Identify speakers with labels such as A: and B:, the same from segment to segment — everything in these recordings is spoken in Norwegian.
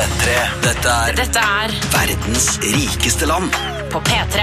A: P3. Dette er verdens rikeste land. På P3.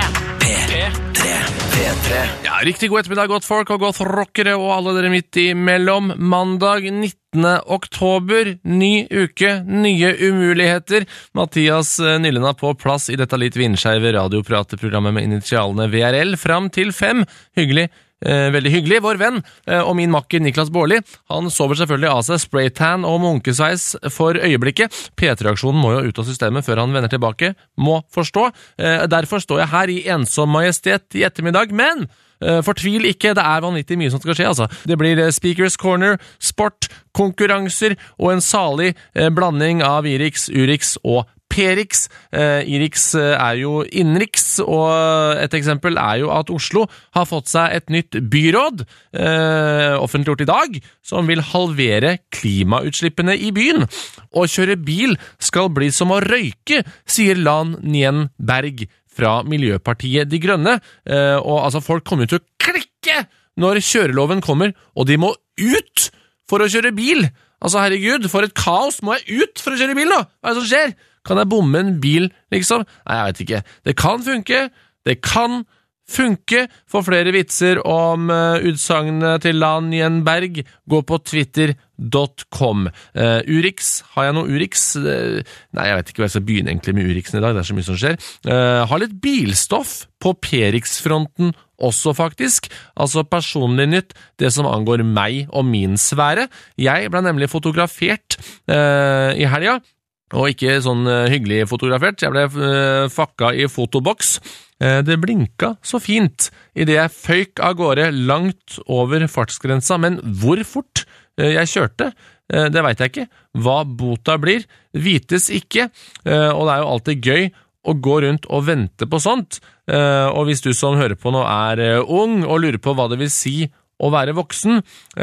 A: P3.
B: Ja, riktig god ettermiddag, godt folk og godt rockere og alle dere midt imellom. Mandag 19. oktober, ny uke, nye umuligheter. Mathias Nylund er på plass i dette litt vindskeive radioprateprogrammet med initialene VRL fram til 5. Hyggelig. Veldig hyggelig. Vår venn og min makker Niklas Baarli, han sover selvfølgelig av seg spraytan og munkesveis for øyeblikket. P3-aksjonen må jo ut av systemet før han vender tilbake, må forstå. Derfor står jeg her i ensom majestet i ettermiddag, men fortvil ikke, det er vanvittig mye som skal skje, altså. Det blir Speakers Corner, sport, konkurranser og en salig blanding av Irix, Urix og Perix. Irix er jo innenriks, og et eksempel er jo at Oslo har fått seg et nytt byråd, offentliggjort i dag, som vil halvere klimautslippene i byen. Å kjøre bil skal bli som å røyke, sier Lan Nguyen Berg fra Miljøpartiet De Grønne. Og altså, folk kommer til å klikke når kjøreloven kommer, og de må ut for å kjøre bil. Altså, herregud, for et kaos, må jeg ut for å kjøre bil nå? Hva er det som skjer? Kan jeg bomme en bil, liksom? Nei, jeg vet ikke. Det kan funke. For flere vitser om utsagnene til Lan Nguyen Berg, gå på twitter.com. Urix, har jeg noe Urix? Nei, jeg vet ikke hva jeg skal begynne egentlig med Urixen i dag, det er så mye som skjer. Har litt bilstoff på Perix-fronten også faktisk, altså personlig nytt, det som angår meg og min sfære. Jeg ble nemlig fotografert i helga, og ikke sånn hyggelig fotografert. Jeg ble fakka i fotoboks. Det blinka så fint i det jeg føyk av gårde langt over fartsgrensa, men hvor fort jeg kjørte, det vet jeg ikke. Hva bota blir, vites ikke, og det er jo alltid gøy å gå rundt og vente på sånt. Og hvis du som hører på nå er ung og lurer på hva det vil si å være voksen,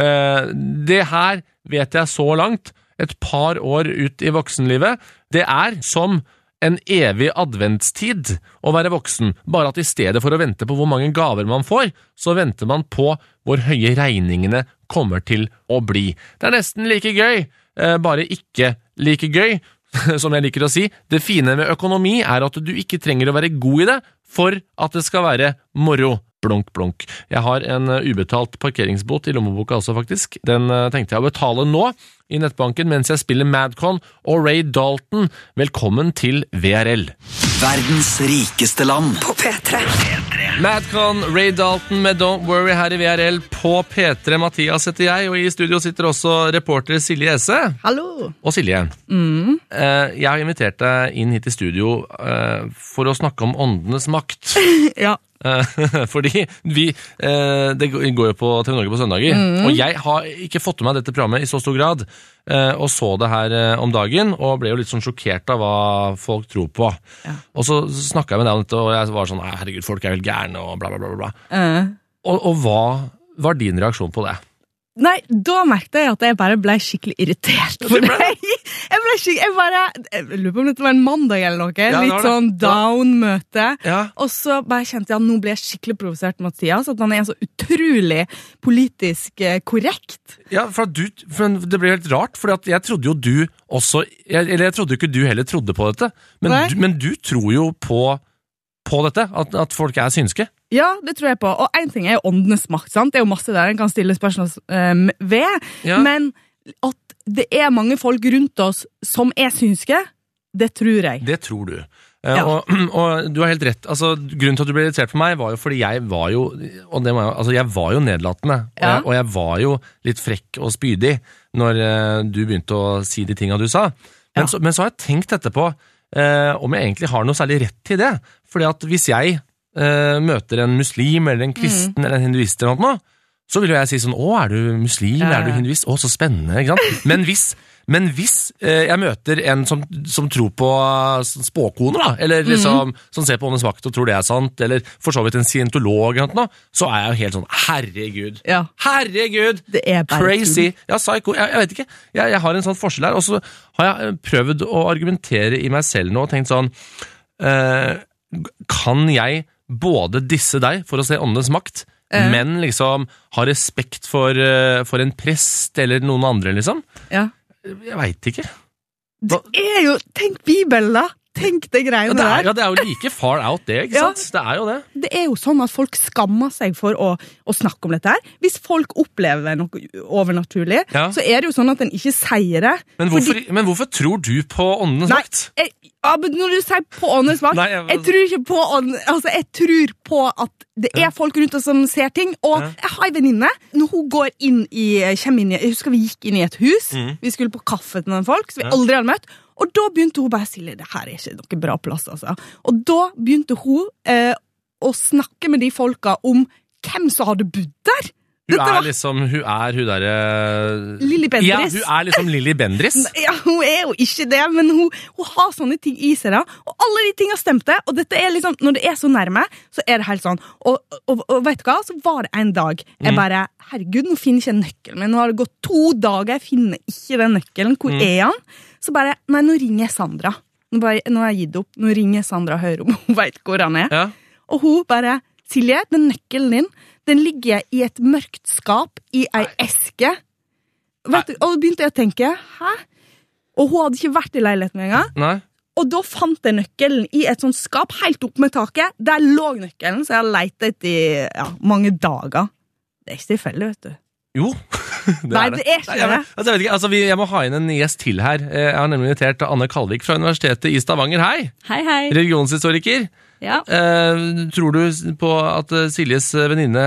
B: det her vet jeg så langt, et par år ut i voksenlivet, det er som en evig adventstid å være voksen, bare at i stedet for å vente på hvor mange gaver man får, så venter man på hvor høye regningene kommer til å bli. Det er nesten like gøy, bare ikke like gøy, som jeg liker å si. Det fine med økonomi er at du ikke trenger å være god i det for at det skal være moro. Blunk, blunk. Jeg har en ubetalt parkeringsbot i lommeboka også faktisk. Den tenkte jeg å betale nå i nettbanken mens jeg spiller Madcon og Ray Dalton. Velkommen til VRL.
A: Verdens rikeste land. På P3.
B: Madcon, Ray Dalton med Don't Worry her i VRL på P3. Mathias heter jeg, og i studio sitter også reporter Silje Esse.
C: Hallo.
B: Og Silje. Jeg har invitert deg inn hit i studio for å snakke om åndenes makt.
C: Ja.
B: Fordi det går jo på TV Norge på søndager, og jeg har ikke fått med meg dette programmet i så stor grad, og så det her om dagen, og ble jo litt sånn sjokkert av hva folk tror på. Ja. Og så snakket jeg med deg om dette, og jeg var sånn, herregud, folk er vel gærne, og bla bla bla bla. Og hva var din reaksjon på det?
C: Nei, da merkte jeg at jeg bare ble skikkelig irritert på deg. Jeg lurer på om dette var en mandag eller noe, ja, litt sånn down-møte. Ja. Og så bare kjente jeg at nå ble jeg skikkelig provosert, Mathias, at han er så utrolig politisk korrekt. Ja, for det ble helt rart, for jeg trodde jo du også, eller jeg trodde ikke du heller trodde på dette, men du tror jo på dette, at folk er synske. Ja, det tror jeg på. Og en ting er jo åndenes makt, sant? Det er jo masse der en kan stille spørsmål ved. Ja. Men at det er mange folk rundt oss som er synske, det tror jeg. Det tror du. Ja. Og du har helt rett. Altså, grunnen til at du ble irritert på meg var jo fordi jeg var jo, jeg var jo nedlatende. Ja. Og jeg var jo litt frekk og spydig når du begynte å si de tingene du sa. Men så har jeg tenkt etterpå om jeg egentlig har noe særlig rett til det. Fordi at hvis jeg møter en muslim eller en kristen eller en hinduist eller noe, så vil jo jeg si sånn, er du muslim, er du hinduist? Så spennende, ikke sant? Men hvis jeg møter en som tror på spåkoner, da, eller liksom, som ser på åndens makt og tror det er sant, eller for så vidt en scientolog eller noe, så er jeg jo helt sånn, herregud, det er bare crazy, psycho, jeg vet ikke, jeg har en sånn forskjell her, og så har jeg prøvd å argumentere i meg selv nå og tenkt sånn, kan jeg både disse deg for å se åndens makt, men liksom ha respekt for en prest eller noen andre, liksom? Ja. Jeg vet ikke. Det jo, tenk Bibelen da. Tenk det greiene der.
B: Ja, det jo like far out det, ikke sant? Det jo det.
C: Det jo sånn at folk skammer seg for å snakke om dette her. Hvis folk opplever noe overnaturlig, så det jo sånn at den ikke sier det.
B: Men hvorfor tror du på åndenes makt?
C: Men når du sier på åndenes makt, jeg tror ikke på altså jeg tror på at det folk rundt oss som ser ting, og jeg har en venninne, når hun kommer inn jeg husker vi gikk inn i et hus, vi skulle på kaffe til noen folk, som vi aldri hadde møtt, og da begynte hun bare å si, det her ikke noe bra plass, altså. Og da begynte hun å snakke med de folka om hvem som hadde bodd der.
B: Hun hun der
C: Lilly Bendriss.
B: Ja, hun liksom Lilly Bendriss.
C: Ja, hun jo ikke det, men hun har sånne ting i seg da, og alle de tingene stemte, og dette liksom, når det så nærme, så det helt sånn, og vet du hva, så var det en dag, jeg bare, herregud, nå finner jeg ikke en nøkkel, men nå har det gått 2 dager, jeg finner ikke den nøkkelen, hvor han? Så bare, nei, nå ringer jeg Sandra, nå har jeg gitt opp, nå ringer Sandra og hører om hun vet hvor han og hun bare, Silje, den nøkkelen din, den ligger i et mørkt skap i ei eske. Vet du, og da begynte jeg å tenke, hæ? Og hun hadde ikke vært i leiligheten en gang.
B: Nei.
C: Og da fant jeg nøkkelen i et sånt skap helt opp med taket. Der lå nøkkelen, så jeg har letet i mange dager. Det ikke tilfeldig, vet du.
B: Jo,
C: Nei, det ikke det.
B: Jeg vet ikke, jeg må ha inn en gjest til her. Jeg har nemlig invitert Anne Kalvik fra Universitetet i Stavanger. Hei!
D: Hei, hei.
B: Religionshistoriker.
D: Ja.
B: Tror du på at Siljes venninne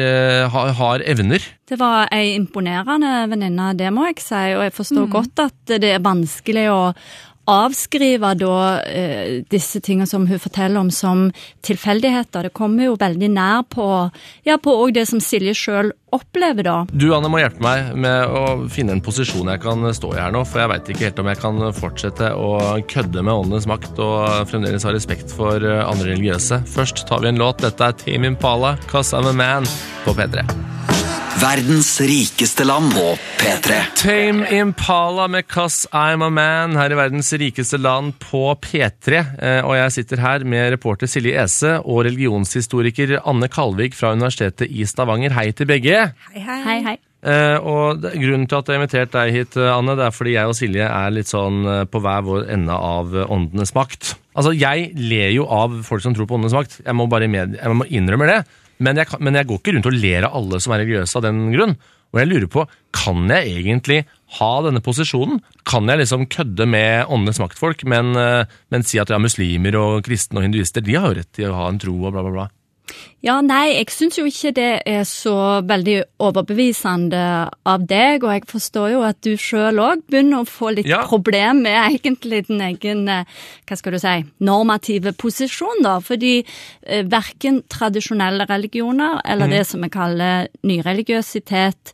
B: har evner?
D: Det var en imponerende venninne, det må jeg si, og jeg forstår godt at det vanskelig å avskrive da disse tingene som hun forteller om som tilfeldigheter. Det kommer jo veldig nær på også det som Silje selv opplever da.
B: Du, Anne, må hjelpe meg med å finne en posisjon jeg kan stå i her nå, for jeg vet ikke helt om jeg kan fortsette å kødde med åndenes makt og fremdeles ha respekt for andre religiøse. Først tar vi en låt. Dette Tame Impala, 'Cause I'm a Man' på P3.
A: Verdens rikeste land på P3.
B: Tame Impala med 'Cause I'm a Man' her i verdens rikeste land på P3. Og jeg sitter her med reporter Silje Ese og religionshistoriker Anne Kalvik fra Universitetet i Stavanger. Hei til begge.
C: Hei, hei.
D: Hei, hei.
B: Og grunnen til at jeg har invitert deg hit, Anne, det fordi jeg og Silje litt sånn på hver vår ende av åndenes makt. Altså, jeg ler jo av folk som tror på åndenes makt. Jeg må innrømme det. Men jeg går ikke rundt og ler av alle som religiøse av den grunn. Og jeg lurer på, kan jeg egentlig ha denne posisjonen? Kan jeg liksom kødde med åndenes maktfolk, men si at muslimer og kristne og hinduister, de har jo rett til å ha en tro og bla bla bla?
D: Ja, nei, jeg synes jo ikke det så veldig overbevisende av deg, og jeg forstår jo at du selv også begynner å få litt problem med egentlig den egen, hva skal du si, normative posisjon da, fordi hverken tradisjonelle religioner eller det som vi kaller nyreligiøsitet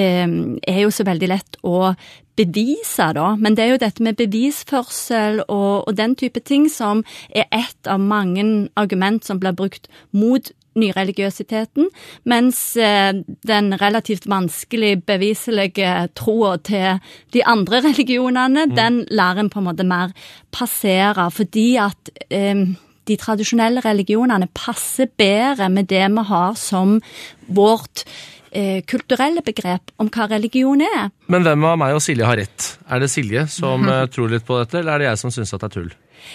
D: jo så veldig lett å bevise da, men det jo dette med bevisførsel og den type ting som et av mange argument som blir brukt mot nyreligiøsiteten, mens den relativt vanskelig beviselige troen til de andre religionene, den lar en på en måte mer passere, fordi at de tradisjonelle religionene passer bedre med det vi har som vårt kulturelle begrep om hva religion
B: Men hvem av meg og Silje har rett? Det Silje som tror litt på dette, eller det jeg som synes at det tull?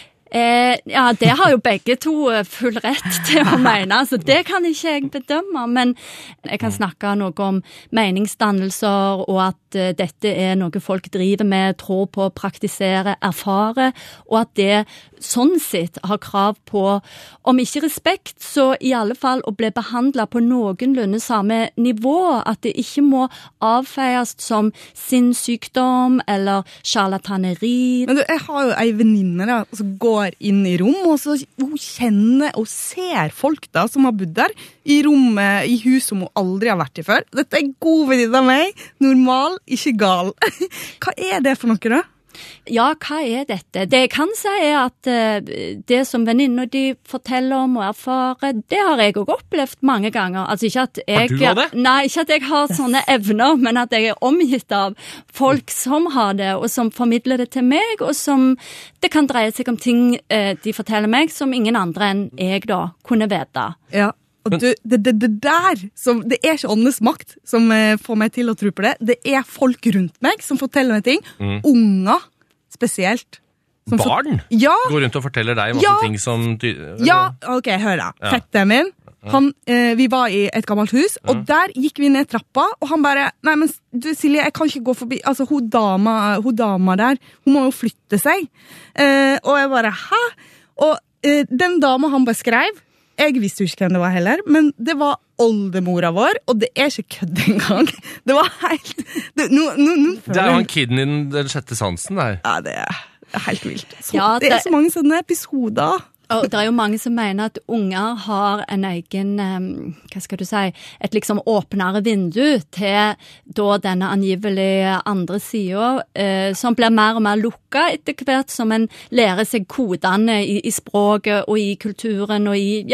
D: Ja, det har jo begge to full rett til å mene, så det kan ikke jeg bedømme, men jeg kan snakke noe om meningsdannelser, og at dette noe folk driver med, tror på, praktiserer, erfarer, og at det sånn sett har krav på, om ikke respekt, så i alle fall å bli behandlet på noenlunde samme nivå, at det ikke må avfeies som sinnssykdom eller charlataneri.
C: Men du, jeg har jo en venninne da, som går inn i rom, og så hun kjenner og ser folk da, som har bodd der, i rommet, i hus som hun aldri har vært i før. Dette god venninne av meg, normal, ikke gal. Hva det for noe da?
D: Ja, hva dette? Det jeg kan si at det som venninner de forteller om og erfarer, det har jeg også opplevd mange ganger. Altså ikke at jeg...
B: Har du av det?
D: Nei, ikke at jeg har sånne evner, men at jeg omgitt av folk som har det, og som formidler det til meg, og som det kan dreie seg om ting de forteller meg, som ingen andre enn jeg da kunne vite.
C: Ja. Og du, det der, det ikke åndenes makt som får meg til å tro på det. Det folk rundt meg som forteller meg ting. Unger, spesielt.
B: Barn?
C: Ja.
B: Går rundt og forteller deg masse ting som...
C: Ja, ok, hør da. Fetteren min, vi var i et gammelt hus, og der gikk vi ned trappa, og han bare, nei, men du Silje, jeg kan ikke gå forbi, altså hun dama der, hun må jo flytte seg. Og jeg bare, hæ? Og den dama han beskrev, jeg visste jo ikke hvem det var heller, men det var oldemora vår, og det ikke kødd engang. Det var helt... Det
B: jo han kiden i den sjette sansen der.
C: Ja, det helt vilt. Det så mange sånne episoder.
D: Og det jo mange som mener at unger har en egen, hva skal du si, et liksom åpnere vindu til da denne angivelig andre siden, som blir mer og mer lukket etter hvert som en lærer seg kodene i språket og i kulturen og i,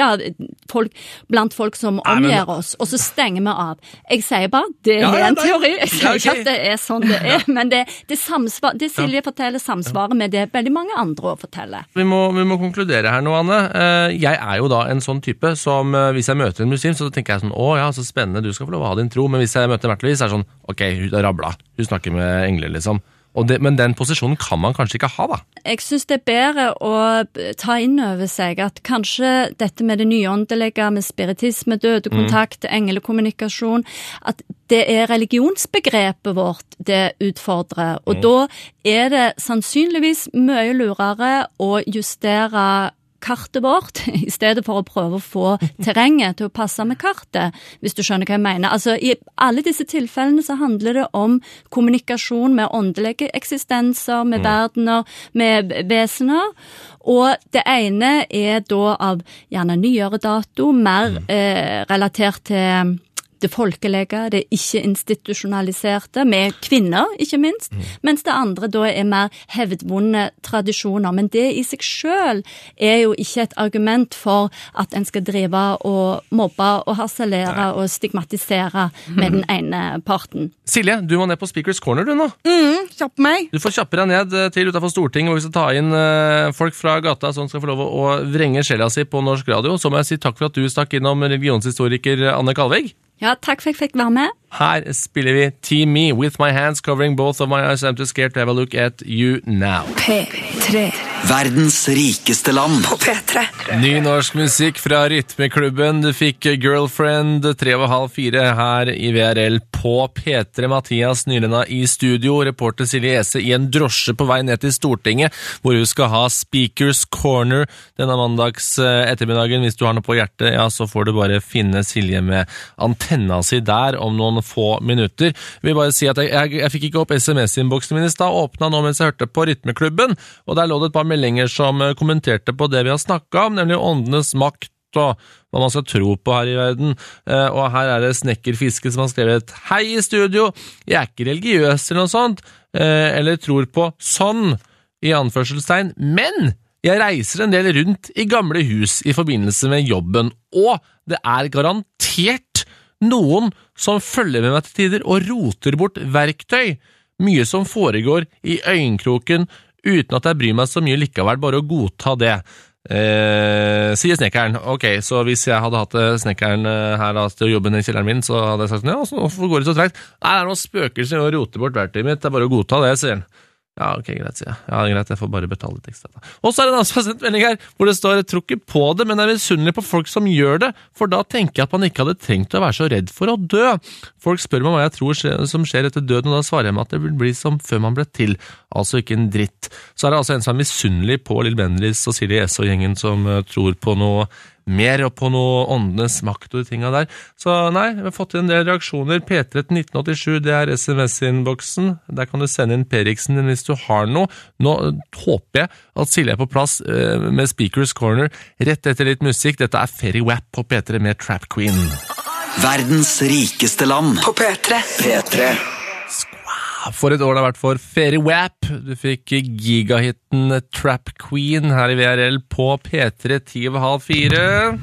D: blant folk som omgjør oss, og så stenger vi av. Jeg sier bare, det en teori, jeg sier ikke at det sånn det men det Silje forteller samsvarer med det veldig mange andre å fortelle.
B: Vi må konkludere her nå, Anne. Jeg jo da en sånn type som, hvis jeg møter en muslim, så tenker jeg sånn, så spennende, du skal få lov å ha din tro, men hvis jeg møter Mertelis, det sånn, ok, hun rabla, hun snakker med engler liksom, men den posisjonen kan man kanskje ikke ha da.
D: Jeg synes det bedre å ta inn over seg at kanskje dette med det nyåndelige, med spiritisme, dødekontakt, englekommunikasjon, at det religionsbegrepet vårt det utfordrer, og da det sannsynligvis mye lurere å justere kartet vårt, i stedet for å prøve å få terrenget til å passe med kartet, hvis du skjønner hva jeg mener. Altså, i alle disse tilfellene så handler det om kommunikasjon med åndelige eksistenser, med verdener, med vesener, og det ene da av gjerne nyere dato, mer relatert til det folkelige, det ikke institusjonaliserte, med kvinner, ikke minst, mens det andre da mer hevdvunne tradisjoner. Men det i seg selv jo ikke et argument for at en skal drive og mobbe og harselere og stigmatisere med den ene parten.
B: Silje, du må ned på Speakers Corner du nå.
C: Kjapp meg.
B: Du får kjappe deg ned til utenfor Stortinget, hvor vi skal ta inn folk fra gata som skal få lov å vrenge sjela si på norsk radio. Så må jeg si takk for at du stakk innom religionshistoriker Anne Kalvig.
D: Ja, takk for at jeg fikk være med.
B: Her spiller vi Team Me, With My Hands Covering Both of My Eyes, I'm Too Scared to Have a Look at You Now.
A: P3. Verdens rikeste land. På P3.
B: Ny norsk musikk fra Rytmeklubben. Du fikk Girlfriend 3:30 her i VRL på P3. Mathias Nylenda i studio, reporter Silje Ese i en drosje på vei ned til Stortinget, hvor hun skal ha Speakers Corner denne mandags ettermiddagen. Hvis du har noe på hjertet, så får du bare finne Silje med antenna si der om noen få minutter. Jeg vil bare si at jeg fikk ikke opp SMS-innboksen min i stad, åpnet nå mens jeg hørte på Rytmeklubben, og der lå det et par meldinger som kommenterte på det vi har snakket om, nemlig åndenes makt og hva man skal tro på her i verden. Og her det Snekkerfiske som har skrevet: Hei i studio, jeg ikke religiøs eller noe sånt, eller tror på sånn, i anførselstegn, men jeg reiser en del rundt i gamle hus i forbindelse med jobben, og det garantert noen som følger med meg til tider og roter bort verktøy. Mye som foregår i øyenkroken, uten at jeg bryr meg så mye likevel, bare å godta det. Sier snekkeren. Ok, så hvis jeg hadde hatt snekkeren her til å jobbe i kjelleren min, så hadde jeg sagt, hvorfor går det så tregt? Nei, det noen spøkelser å rote bort verktøyet mitt, det bare å godta det, sier han. Ja, ok, greit, sier jeg. Ja, greit, jeg får bare betale litt ekstra. Og så det en annen som har sendt melding her, hvor det står: jeg tror ikke på det, men jeg er misunnelig på folk som gjør det, for da tenker jeg at man ikke hadde trengt å være så redd for å dø. Folk spør meg hva jeg tror som skjer etter døden, og da svarer jeg meg at det vil bli som før man ble til, altså ikke en dritt. Så det altså en som misunnelig på Lill Bendriss og Silje Ese og gjengen som tror på noe mer og på noe åndenes makt og de tingene der. Så nei, vi har fått en del reaksjoner. P3 til 1987, det SMS-innboksen. Der kan du sende inn Periksen hvis du har noe. Nå håper jeg at Silje på plass med Speakers Corner rett etter litt musikk. Dette Ferry Wap på P3 med Trap Queen.
A: Verdens rikeste land på P3. P3.
B: For et år det har vært for Ferry Wap. Du fikk gigahitten Trap Queen her i VRL på P3 10:30.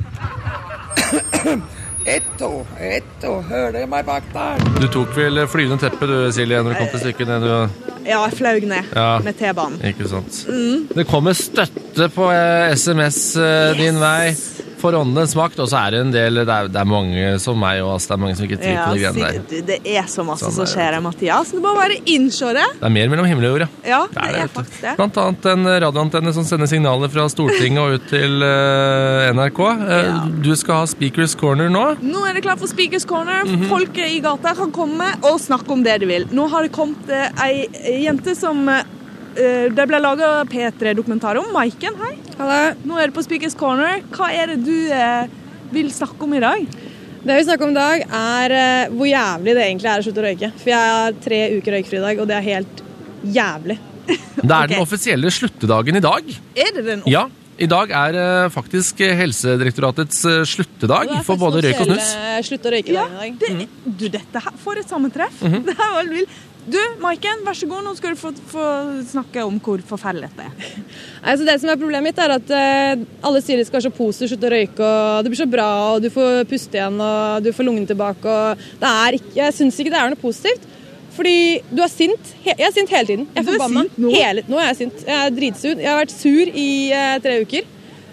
B: Etto, hører dere meg bak der? Du tok vel flyvende teppe du, Silje, når du kom til stykket ned?
C: Ja, jeg fløg ned med T-banen.
B: Ikke sant. Det kommer støtte på SMS din vei. for åndenes makt, og så det en del, det mange som meg, og det mange som ikke tror på de greiene der.
C: Det så masse som skjer, Mathias. Du må bare innse det.
B: Det mer mellom himmel og jord,
C: ja. Det faktisk det.
B: Blant annet en radioantenne som sender signaler fra Stortinget og ut til NRK. Du skal ha Speakers Corner nå. Nå
C: det klart for Speakers Corner. Folk i gata kan komme og snakke om det de vil. Nå har det kommet ei jente som det ble laget P3-dokumentar om. Maiken, hei.
E: Hallo.
C: Nå det på Speakers Corner. Hva det du vil snakke om i dag?
E: Det vi snakker om i dag hvor jævlig det egentlig å slutte å røyke. For jeg har 3 uker røykfri i dag, og det helt jævlig.
B: Det den offisielle sluttedagen i dag.
C: Det den?
B: Ja. I dag faktisk Helsedirektoratets sluttedag for både røyk og snus.
E: Slutt å røyke dagen i dag.
C: Du, dette her får et sammentreff. Det var veldig vilt. Du, Maiken, vær så god, nå skal du få snakke om hvor forferdelig dette
E: Altså, det som problemet mitt at alle sier det skal være så positivt, slutt å røyke, og det blir så bra, og du får puste igjen, og du får lungen tilbake, og det ikke, jeg synes ikke det noe positivt. Fordi du sint. Jeg sint hele tiden. Jeg forbanna. Nå jeg sint. Jeg dritsur. Jeg har vært sur i 3 uker.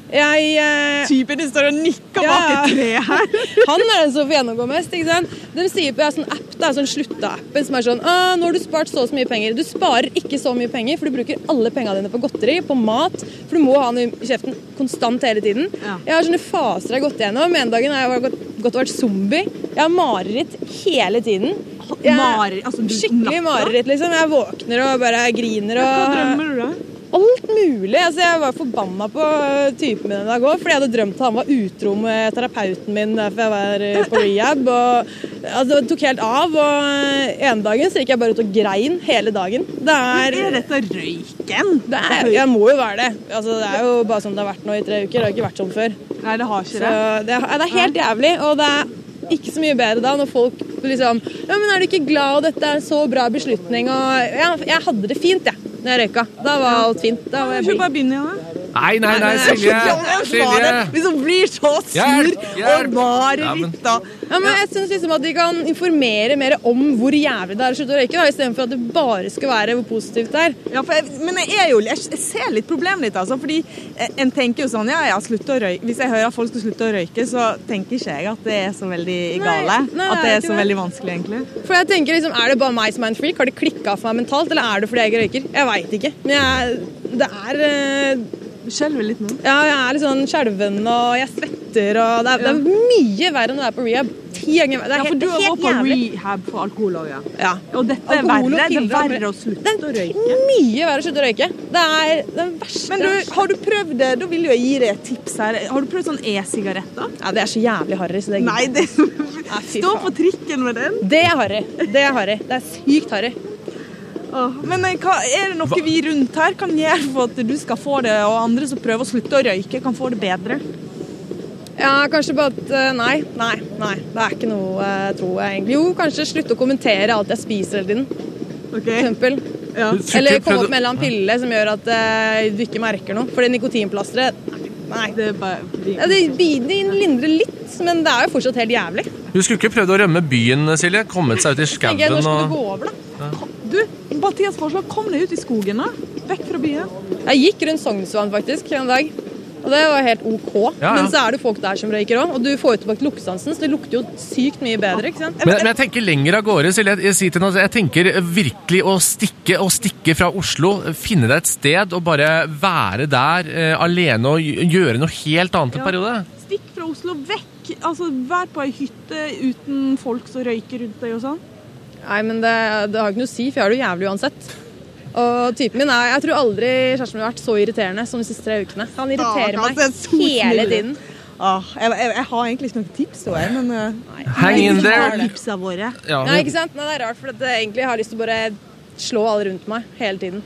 C: Typen du står og nikker bak et tre her.
E: Han den som får gjennomgå mest, ikke sant? De sier på en sånn app, sånn slutta-appen som sånn, nå har du spart så mye penger. Du sparer ikke så mye penger, for du bruker alle pengene dine på godteri, på mat, for du må ha noe i kjeften konstant hele tiden. Jeg har sånne faser jeg har gått gjennom. En dagen har jeg gått og vært zombie. Jeg har mareritt hele tiden. Skikkelig mareritt, liksom. Jeg våkner og bare griner.
C: Hva drømmer du da?
E: Alt mulig. Altså, jeg var forbanna på typen min en dag også, fordi jeg hadde drømt at han var utro med terapeuten min for jeg var på rehab. Og, altså, det tok helt av, og en dagen så gikk jeg bare ut og grein hele dagen.
C: Dette røyken?
E: Jeg må jo være det. Altså, det jo bare sånn det har vært nå i 3 uker. Det har ikke vært sånn før.
C: Nei, det har ikke
E: så det helt jævlig, og det ikke så mye bedre da når folk liksom, ja, men du ikke glad, og dette en så bra beslutning, og jeg hadde det fint, jeg. Når jeg røyka. Da var alt fint. Da var jeg
C: bare begynne igjen, da.
B: Nei, Silje.
C: Hvis hun blir så sur og mareritt da.
E: Ja, men jeg synes liksom at de kan informere mer om hvor jævlig det å slutte å røyke, da, i stedet for at det bare skal være hvor positivt det
C: Ja, men jeg ser litt problemet ditt, altså, fordi en tenker jo sånn, slutte å røyke. Hvis jeg hører at folk skal slutte å røyke, så tenker ikke jeg at det så veldig gale. At det så veldig vanskelig, egentlig.
E: For jeg tenker liksom, det bare meg som en freak? Har det klikket for meg mentalt, eller det fordi jeg ikke røyker? Jeg vet ikke. Men det
C: skjelver litt nå.
E: Ja, jeg litt sånn skjelven, og jeg svetter, og det er mye verre når jeg på rehab. 10 ganger verre.
C: For du har gått på rehab for alkohol også,
E: ja.
C: Og dette verre. Det verre å slutte å røyke.
E: Det mye verre å slutte å røyke. Det den verste.
C: Men har du prøvd det? Da vil jeg gi deg et tips her. Har du prøvd sånn e-sigaretter?
E: Ja, det så jævlig harry, så det
C: Nei, det stå på trikken med den.
E: Det harry. Det sykt harry.
C: Men hva, det noe vi rundt her kan gjøre for at du skal få det, og andre som prøver å slutte å røyke kan få det bedre?
E: Ja, kanskje bare at nei, det ikke noe, tror jeg egentlig. Jo, kanskje slutte å kommentere alt jeg spiser hele tiden, for eksempel. Ja. Eller komme opp med en eller annen pille som gjør at du ikke merker noe, for det nikotinplastret, nei. Det lindrer litt, men det jo fortsatt helt jævlig.
B: Du skulle ikke prøvd å rømme byen, Silje, kommet seg ut i skauen
E: og... Nå skal du gå over, da.
C: Du, Mathias forslag, kom deg ut i skogen da, vekk fra byen.
E: Jeg gikk rundt Sognsvann faktisk en dag, og det var helt ok. Ja. Men så det folk der som røyker også, og du får jo tilbake luktesansen, så det lukter jo sykt mye bedre, ikke sant?
B: Men jeg tenker lenger av gårde, Silje. Jeg tenker virkelig å stikke fra Oslo, finne deg et sted og bare være der alene og gjøre noe helt annet en periode.
C: Stikk fra Oslo vekk, altså vær på en hytte uten folk som røyker rundt deg og sånn.
E: Nei, men det har ikke noe å si, for jeg har det jo jævlig uansett. Og typen min jeg tror aldri kjæresten min har vært så irriterende som de siste 3 ukene. Han irriterer meg hele tiden.
C: Jeg har egentlig ikke noen tips til deg, men...
B: Hang in there!
C: Tipsene våre.
E: Nei, ikke sant? Nei, det rart, for jeg egentlig har lyst til å bare slå alle rundt meg hele tiden.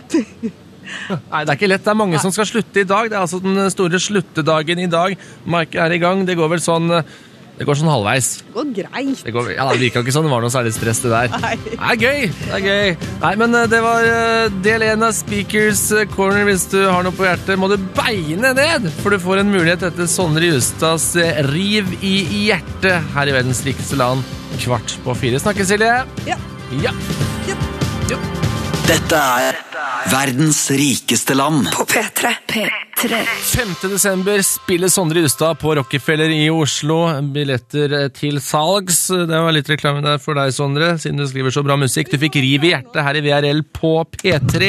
B: Nei, det ikke lett. Det mange som skal slutte i dag. Det altså den store sluttedagen i dag. Mike i gang. Det går vel sånn... Det går sånn halvveis.
C: Det går greit.
B: Det virker ikke sånn, det var noe særlig stress det der.
C: Nei.
B: Det gøy. Nei, men det var del 1 av Speakers Corner. Hvis du har noe på hjertet, må du beine ned, for du får en mulighet etter Sondre Justads Riv i hjertet her i verdens rikeste land. 3:15. Snakkes, Silje? Ja.
A: Dette verdens rikeste land
F: på P3.
A: P3.
B: 5. desember spiller Sondre Justad på Rockefeller i Oslo. Billetter til salgs. Det var litt reklame der for deg, Sondre, siden du skriver så bra musikk. Du fikk riv i hjertet her i VRL på P3.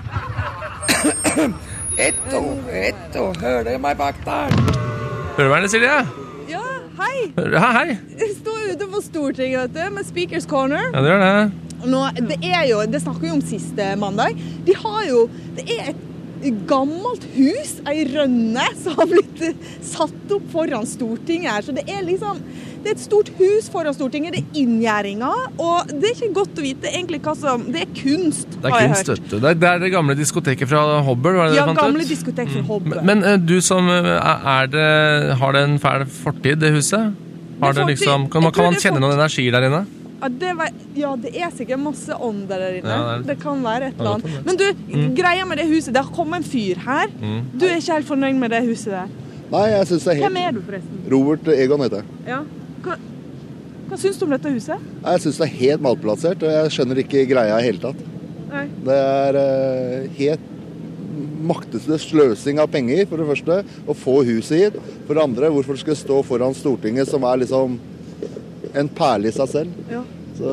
F: Etto, hører du meg bak der?
B: Hører du meg, Silje?
E: Ja, hei.
B: Ja, hei.
E: Jeg står ute på Stortinget, vet du, med Speakers Corner.
B: Ja, det gjør det.
E: Nå, det snakker jo om siste mandag. Det er et gammelt hus, ei rønne, som har blitt satt opp foran Stortinget her. Så det er et stort hus foran Stortinget, det er inngjerdinga, og det er ikke godt å vite egentlig det er kunst,
B: har jeg hørt. Det er det gamle diskoteket fra Hobber, var det det fant ut?
E: Ja, gamle diskotek fra Hobber.
B: Men du som har det en fæl fortid, det huset? Kan man kjenne noen energi der inne?
E: Ja, det er sikkert masse ånder der inne. Ja, det kan være et eller annet. Men du, greia med det huset, det har kommet en fyr her. Du er ikke helt fornøyd med det huset der?
F: Nei, jeg synes det er helt...
E: Hvem er du forresten?
F: Robert Egon heter jeg.
E: Ja. Hva synes du om dette huset?
F: Jeg synes det er helt malplassert, og jeg skjønner ikke greia i hele tatt.
E: Nei.
F: Det er helt maktesløs sløsing av penger, for det første, å få huset hit. For det andre, hvorfor skal det stå foran Stortinget, som er liksom en perle i seg selv.
E: Ja.
F: Så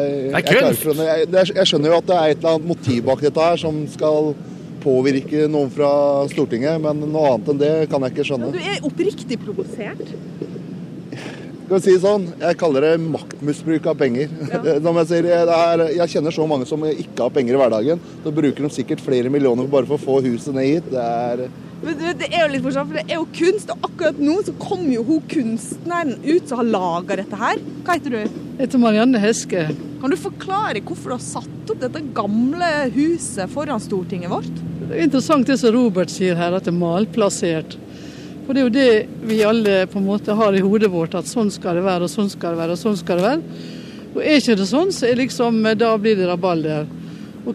F: jeg skjønner jo at det er et eller annet motiv bak dette her som skal påvirke noen fra Stortinget, men noe annet enn det kan jeg ikke skjønne.
E: Du er oppriktig provosert.
F: Skal vi si sånn, jeg kaller det maktmisbruk av penger. Ja. Som jeg sier, jeg kjenner så mange som ikke har penger i hverdagen, så bruker de sikkert flere millioner bare for å få huset ned hit.
E: Det er jo litt morsomt, for det er jo kunst, og akkurat nå så kommer jo hun kunstneren ut som har laget dette her. Hva heter du?
G: Jeg heter Marianne Heske.
E: Kan du forklare hvorfor du har satt opp dette gamle huset foran Stortinget vårt?
G: Det er interessant det som Robert sier her, at det er malplassert. For det er jo det vi alle på en måte har i hodet vårt, at sånn skal det være, og sånn skal det være, og sånn skal det være. Og er ikke det sånn, så da blir det rabalder. Og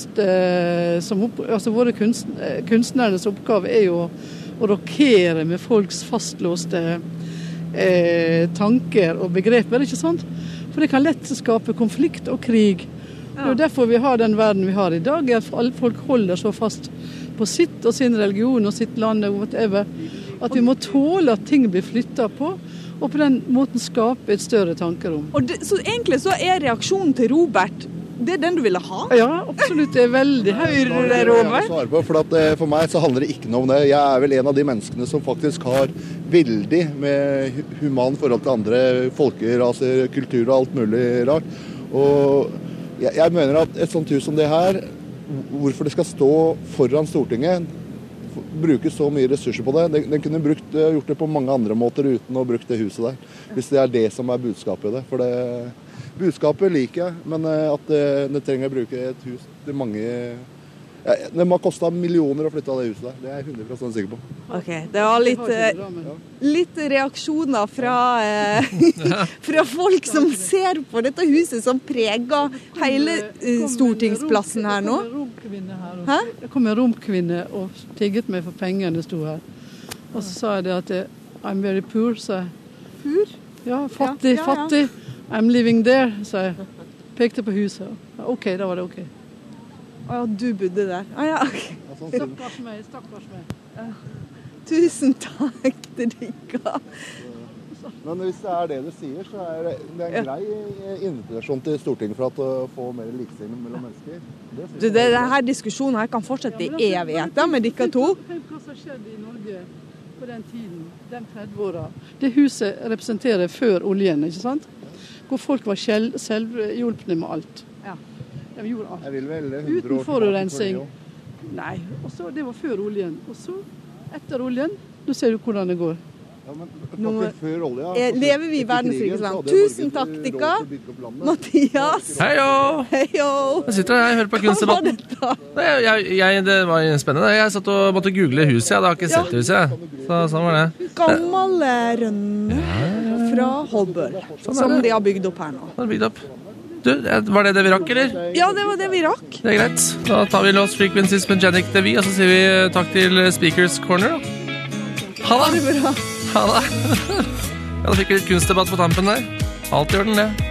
G: våre kunstnernes oppgave er jo å rokere med folks fastlåste tanker og begreper, ikke sant? For det kan lett skape konflikt og krig. Ja. Det er derfor vi har den verden vi har i dag, at folk holder så fast på sitt og sin religion og sitt land og whatever, at vi må tåle at ting blir flyttet på, og på den måten skape et større tankerom.
E: Så egentlig så er reaksjonen til Robert det er den du ville ha?
G: Ja, absolutt. Det er veldig
E: høyre det, Robert.
F: For meg så handler det ikke noe om det. Jeg er vel en av de menneskene som faktisk har veldig med human forhold til andre folkeraser, kultur og alt mulig rart. Og jeg mener at et sånt hus som det her, hvorfor det skal stå foran Stortinget, bruke så mye ressurser på det. Den kunne gjort det på mange andre måter uten å bruke det huset der. Hvis det er det som er budskapet i det. For budskapet liker jeg, men at det trenger å bruke et hus til mange... Det må ha kostet millioner å flytte av det huset der. Det er jeg 100% sikker på.
E: Ok, det var litt reaksjoner fra folk som ser på dette huset som preger hele stortingsplassen her nå.
G: Det kom en romkvinne og tigget meg for pengene sto her. Og så sa jeg det at I'm very poor, sa jeg.
E: Poor?
G: Ja, fattig. I'm living there, så jeg pekte på huset. Ok, da var det ok.
E: Ja, du bodde der. Ja, ok.
G: Stakkars meg.
E: Ja. Tusen takk til dere.
F: Men hvis det er det du sier, så er det en grei invitasjon til Stortinget for å få mer likestilling mellom mennesker.
E: Denne diskusjonen her kan fortsette i evigheter med dere to.
G: Tenk hva som skjedde i Norge på den tiden, den 30-åra. Det huset representerer før oljen, ikke sant? Hvor folk var selvhjulpne med alt.
E: Ja.
G: De gjorde alt.
F: Jeg vil vel 100
G: uten forurensning. Nei, og så det var før oljen. Og så, etter oljen, nå ser du hvordan det går.
F: Ja, men før olja,
E: lever vi i verdens rikeste land. Tusen takk, Dikka. Mathias.
B: Heio! Jeg sitter her og hører på kunstdebatten. Det var spennende. Jeg satt og måtte google huset. Jeg hadde ikke sett huset. Så sånn var det.
E: Gammel rønne fra Hobber, som de har bygd opp her nå.
B: Det er bygd opp. Du, var det vi rakk, eller?
E: Ja, det var det vi rakk.
B: Det er greit. Da tar vi Lost Frequencies med Janik Devi, og så sier vi takk til Speakers Corner. Ha det!
E: bra.
B: Ha det. Ja, da fikk vi litt kunstdebatt på tampen der. Alt i orden, det.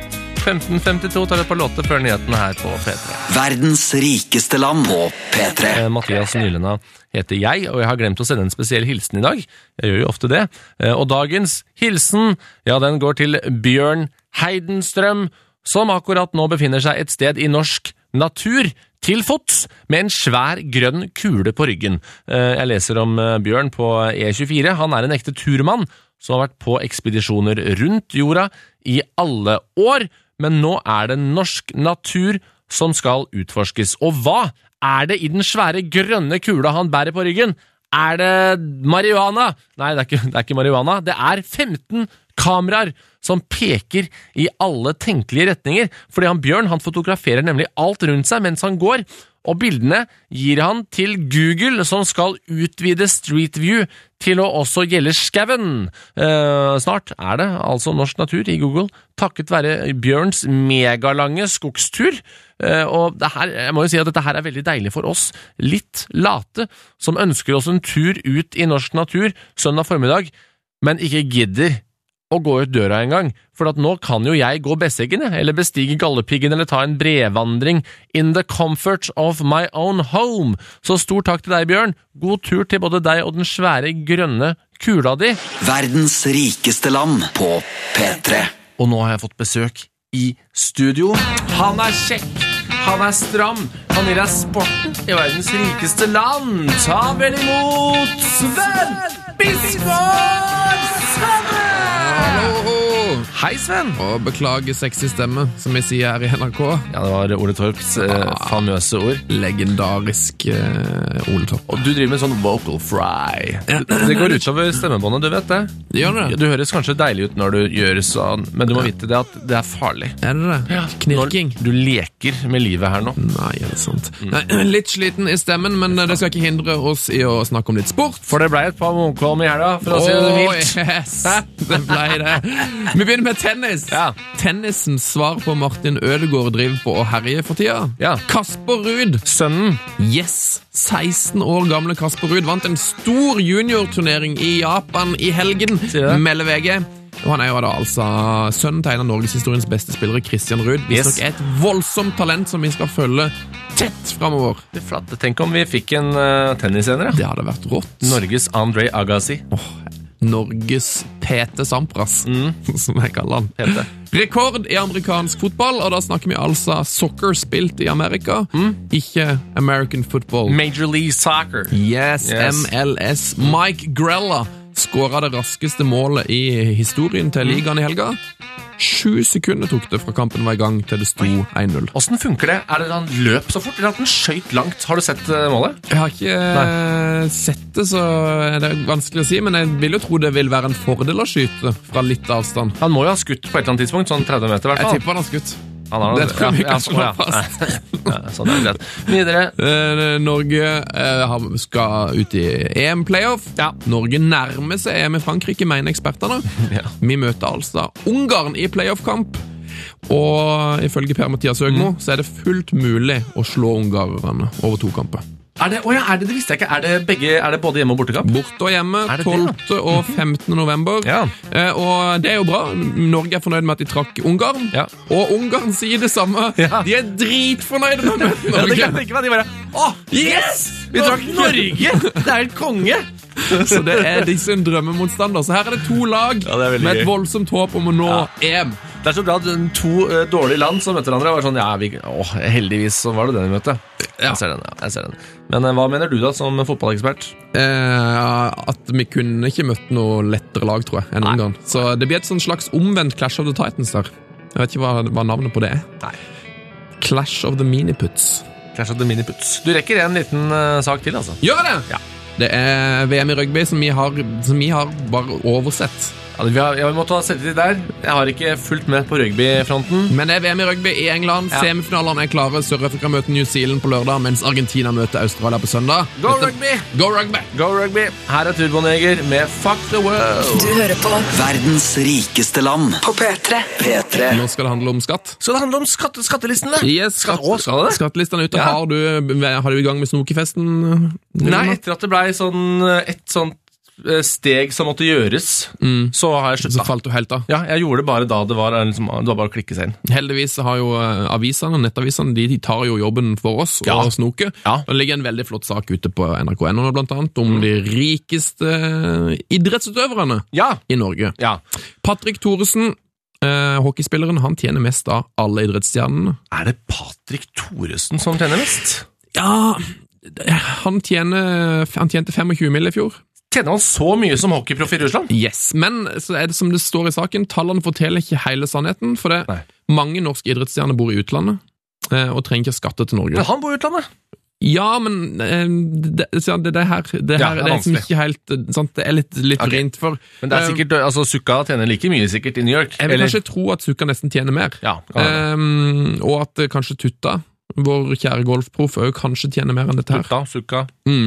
B: 15:52 tar et par låter før nyhetene her på P3.
A: Verdens rikeste land på P3.
B: Mathias Nylenda heter jeg, og jeg har glemt å sende en spesiell hilsen i dag. Jeg gjør jo ofte det. Og dagens hilsen, ja, den går til Bjørn Heidenstrøm, som akkurat nå befinner seg et sted i norsk natur, til fots, med en svær grønn kule på ryggen. Jeg leser om Bjørn på E24. Han er en ekte turmann som har vært på ekspedisjoner rundt jorda i alle år, men nå er det norsk natur som skal utforskes. Og hva er det i den svære grønne kula han bærer på ryggen? Er det marihuana? Nei, det er ikke marihuana. Det er 15 kameraer som peker i alle tenkelige retninger, fordi Bjørn fotograferer nemlig alt rundt seg mens han går, og bildene gir han til Google, som skal utvide Street View til å også gjelde skauen. Snart er det altså norsk natur i Google, takket være Bjørns megalange skogstur. Og jeg må jo si at dette her er veldig deilig for oss, litt late, som ønsker oss en tur ut i norsk natur søndag formiddag, men ikke gidder å gå ut døra en gang, for at nå kan jo jeg gå Besseggen, eller bestige Galdhøpiggen, eller ta en brevandring in the comfort of my own home. Så stor takk til deg, Bjørn. God tur til både deg og den svære grønne kula di.
A: Verdens rikeste land på P3.
B: Og nå har jeg fått besøk i studio. Han er kjekk, han er stram, han gir deg sporten i verdens rikeste land. Ta vel imot Sven Biskår Stemme!
H: Hallo!
B: Hei, Sven!
H: Og beklager sexy stemme, som jeg sier her i NRK.
B: Ja, det var Ole Torps famøse ord.
H: Legendarisk Ole Torp.
B: Og du driver med sånn vocal fry. Det går utover stemmebåndet, du vet det?
H: Gjør det?
B: Du høres kanskje deilig ut når du gjør sånn, men du må vite det at det er farlig.
H: Er det det?
B: Ja.
H: Knirking?
B: Du leker med livet her nå.
H: Nei, er det sant? Nei, litt sliten i stemmen, men det skal ikke hindre oss i å snakke om litt sport.
B: For det ble et par Munkholm i helga, for å si det mildt.
H: Yes, det ble det. Vi begynner med tennis.
B: Ja.
H: Tennissens svar på Martin Ødegaard driver på å herje for tida.
B: Ja.
H: Kasper Ruud.
B: Sønnen.
H: Yes, 16 år gamle Kasper Ruud vant en stor juniorturnering i Japan i helgen, melder VG. Og han er jo da altså sønnen til en av Norgeshistoriens beste spillere, Christian Ruud. Hvis nok er et voldsomt talent som vi skal følge tett fremover.
B: Det er flatt. Tenk om vi fikk en tennissenere.
H: Det hadde vært rått.
B: Norges Andre Agassi.
H: Norges Pete Sampras, som jeg kaller han.
B: Pete.
H: Rekord i amerikansk fotball, og da snakker vi altså soccer spilt i Amerika, ikke American football.
B: Major League Soccer.
H: Yes, MLS. Mike Grella skåret det raskeste målet i historien til ligaen i helga. 7 sekunder tok det fra kampen var i gang til det sto 1-0.
B: Hvordan funker det? Er det han løp så fort, eller at den skjøt langt? Har du sett målet?
H: Jeg har ikke sett det, så det er vanskelig å si, men jeg vil jo tro det vil være en fordel å skyte fra litt avstand.
B: Han må jo ha skutt på et eller annet tidspunkt, sånn 30 meter i hvert fall.
H: Jeg tipper han har skutt.
B: Det tror jeg vi kan slå fast. Sånn er det greit. Videre.
H: Norge skal ut i EM-playoff.
B: Ja.
H: Norge nærmer seg EM i Frankrike, mener eksperterne.
B: Ja.
H: Vi møter altså Ungarn i playoff-kamp. Og ifølge Per-Mathias Høgmo så er det fullt mulig å slå ungarerne over 2 kamper.
B: Er det visste jeg ikke. Er det både hjemme og bortekamp?
H: Borte og hjemme, 12. og 15. november.
B: Ja.
H: Og det er jo bra. Norge er fornøyd med at de trakk Ungarn.
B: Ja.
H: Og Ungarn sier det samme. Ja. De er dritfornøyde med å møte Norge.
B: Ja, det kan ikke være. De bare, yes! Vi trakk Norge! Det er et konge!
H: Så det er disse en drømmemotstander. Så her er det 2 lag med et voldsomt håp om å nå EM.
B: Det er så bra at 2 dårlige land som møter hverandre var sånn, heldigvis så var det den vi møtte. Jeg ser den. Men hva mener du da som fotballekspert?
H: At vi kunne ikke møtt noe lettere lag, tror jeg, enn Ungarn. Så det blir et sånn slags omvendt Clash of the Titans der. Jeg vet ikke hva navnet på det er.
B: Nei.
H: Clash of the Miniputs.
B: Clash of the Miniputs. Du rekker en liten sak til, altså.
H: Gjør det?
B: Ja.
H: Det er VM i rugby som vi har bare oversett.
B: Ja, vi må ta selvtillit der. Jeg har ikke fulgt med på rugbyfronten.
H: Men det er VM i rugby i England. Ja. Semifinalene er klare. Sør-Afrika møter New Zealand på lørdag, mens Argentina møter Australia på søndag.
B: Go rugby!
H: Go rugby!
B: Go rugby! Her er Turboneger med Fuck the World.
A: Du hører på Verdens rikeste land på P3.
H: Nå skal det handle om skatt.
B: Skal det handle om skattelistene?
H: Yes, skattelistene ute. Ja. Har du i gang med snokefesten?
B: Nei, etter at det ble et sånt steg som måtte gjøres, så har jeg sluttet.
H: Så falt du helt av?
B: Ja, jeg gjorde det bare da det var bare å klikke seg inn.
H: Heldigvis har jo nettavisene, de tar jo jobben for oss og snoke. Ja. Det ligger en veldig flott sak ute på NRK.no blant annet, om de rikeste idrettsutøverne i Norge. Ja. Patrick Thoresen, hockeyspilleren, han tjener mest av alle idrettsstjernene.
B: Er det Patrick Thoresen som tjener mest?
H: Ja, han tjente 25 mil i fjor.
B: Tjener han så mye som hockeyproff i Russland?
H: Yes, men så er det som det står i saken, tallene forteller ikke hele sannheten, for det mange norske idrettsstjerner bor i utlandet, og trenger ikke skatte til Norge.
B: Men han bor i utlandet?
H: Ja, men det er liksom ikke helt sant, det er litt rent for...
B: Men det er sikkert, altså Sukka tjener like mye sikkert i New York?
H: Jeg vil kanskje tro at Sukka nesten tjener mer. Ja, og at kanskje Tutta, vår kjære golfproff, kanskje tjener mer enn dette her.
B: Sukka.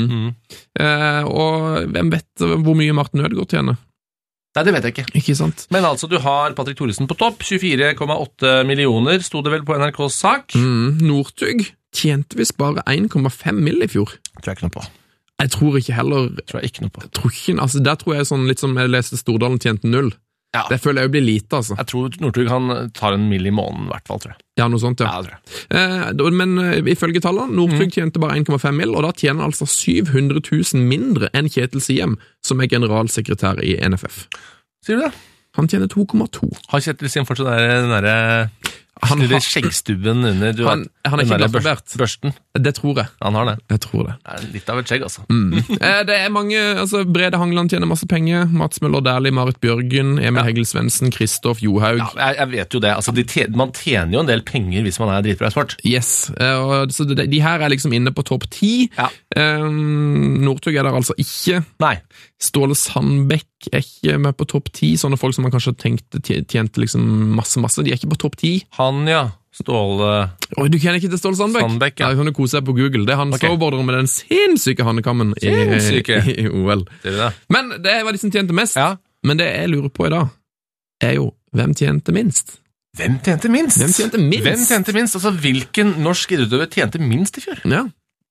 H: Og hvem vet hvor mye Martin Ødegaard tjener?
B: Nei, det vet jeg ikke.
H: Ikke sant?
B: Men altså, du har Patrick Thoresen på topp, 24,8 millioner, sto det vel på NRKs sak.
H: Northug tjente visst bare 1,5 mill i fjor.
B: Tror jeg ikke noe på.
H: Jeg tror ikke heller...
B: Tror jeg ikke noe på.
H: Altså, der tror jeg sånn, litt som jeg leste Stordalen tjente 0. Ja. Det føler jeg jo blir lite, altså.
B: Jeg tror Northug han tar 1 mill i måneden, i hvert fall, tror jeg.
H: Ja, noe sånt, ja.
B: Ja, det tror jeg.
H: Men ifølge tallene, Northug tjente bare 1,5 mill, og da tjener han altså 700 000 mindre enn Kjetil Siem, som er generalsekretær i NFF.
B: Sier du det?
H: Han tjener 2,2.
B: Har Kjetil Siem fortsatt den der skjeggstubben under
H: han er ikke glattbarbert.
B: Børsten?
H: Det tror jeg.
B: Han har det.
H: Jeg tror det.
B: Det er litt av et skjegg, altså.
H: Det er mange, altså Brede Hangland tjener masse penger, Mats Møller Dæhli, Marit Bjørgen, Emil Hegel Svendsen, Kristoff Johaug.
B: Ja, jeg vet jo det. Altså, man tjener jo en del penger hvis man er dritbra i sport.
H: Yes, så de her er liksom inne på topp 10. Ja. Northug er der altså ikke. Nei. Ståle Sandbekk er ikke med på topp 10, sånne folk som man kanskje tenkte tjente liksom masse, de er ikke på topp 10.
B: Han, ja. Ståle...
H: du kjenner ikke til Ståle Sandbekk? Ja. Kan du kose deg på Google. Det er han snowboarderen med den sinnssyke hannekammen i OL.
B: Det.
H: Men det var de som tjente mest. Ja. Men det jeg lurer på i dag, er jo, hvem tjente minst?
B: Hvem tjente minst? Altså, hvilken norsk idrettsutøver tjente minst i fjor? Ja.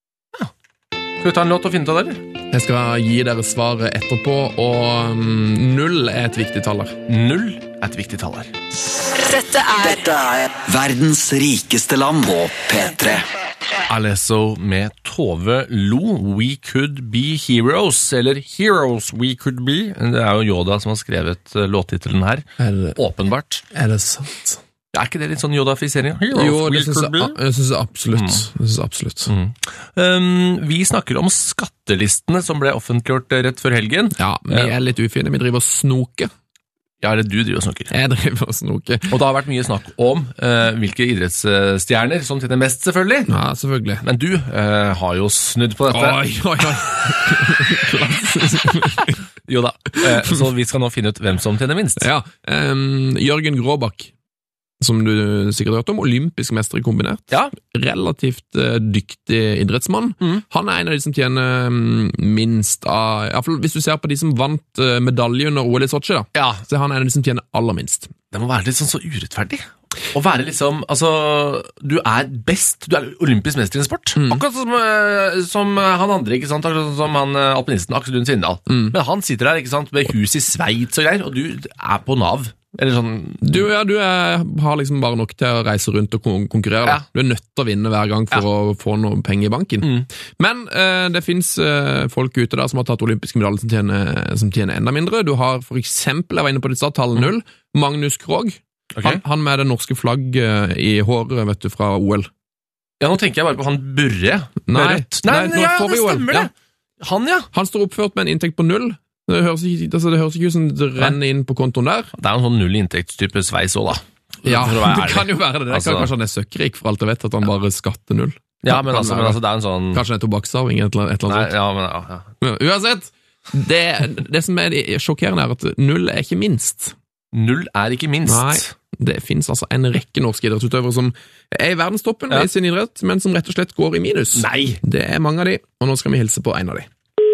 B: Skal vi ta en låt og finne ut av det, eller?
H: Jeg skal gi dere svaret etterpå, og 0 er et viktig tall her.
B: 0 er et viktig tall her.
A: Dette er verdens rikeste land på P3.
B: Alesso med Tove Lo, We Could Be Heroes, eller Heroes We Could Be. Det er jo Yoda som har skrevet låttitelen her. Åpenbart.
H: Er det sant?
B: Er ikke det litt sånn Yoda-fisering?
H: Jo, det synes jeg absolutt.
B: Vi snakker om skattelistene som ble offentliggjort rett før helgen.
H: Ja, vi er litt ufine, vi driver og snoker.
B: Ja, eller du driver og snoker.
H: Jeg driver og snoker.
B: Og det har vært mye snakk om hvilke idrettsstjerner som tjener mest, selvfølgelig.
H: Ja, selvfølgelig.
B: Men du har jo snudd på dette. Jo da, så vi skal nå finne ut hvem som tjener minst.
H: Ja, Jørgen Gråbakk, som du sikkert har hørt om, olympisk mester i kombinert. Ja. Relativt dyktig idrettsmann. Han er en av de som tjener minst av, i hvert fall hvis du ser på de som vant medalje under OL i Sochi, da. Ja. Så han er en av de som tjener aller minst.
B: Det må være litt sånn så urettferdig. Å være liksom, altså, du er best, du er olympisk mester i en sport. Akkurat som han andre, ikke sant? Akkurat som han alpinisten Aksel Lund Svindal. Men han sitter der, ikke sant, med hus i Sveits og greier, og du er på Nav. Eller sånn...
H: Du har liksom bare nok til å reise rundt og konkurrere. Ja. Du er nødt til å vinne hver gang for å få noe penger i banken. Men det finnes folk ute der som har tatt olympiske medaljer som tjener enda mindre. Du har for eksempel, jeg var inne på ditt tallet 0, Magnus Krogh. Okay. Han med det norske flagget i håret, vet du, fra OL.
B: Ja, nå tenker jeg bare på han Burre.
H: Nei,
B: det stemmer det. Han, ja.
H: Han står oppført med en inntekt på 0. Det høres ikke ut som det renner inn på kontoen der.
B: Det er en sånn null inntektstype sveis også, da.
H: Ja, det kan jo være det. Altså, kanskje han er søkkrik for alt jeg vet, at han bare skatter 0.
B: Ja, men altså, det er en sånn...
H: Kanskje han er tobakksarving, et eller annet sånt.
B: Ja, men ja.
H: Uansett, det som er sjokkerende er at 0 er ikke minst.
B: 0 er ikke minst?
H: Nei, det finnes altså en rekke norske idrettsutøvere som er i verdenstoppen i sin idrett, men som rett og slett går i minus.
B: Nei!
H: Det er mange av de, og nå skal vi hilse på en av de.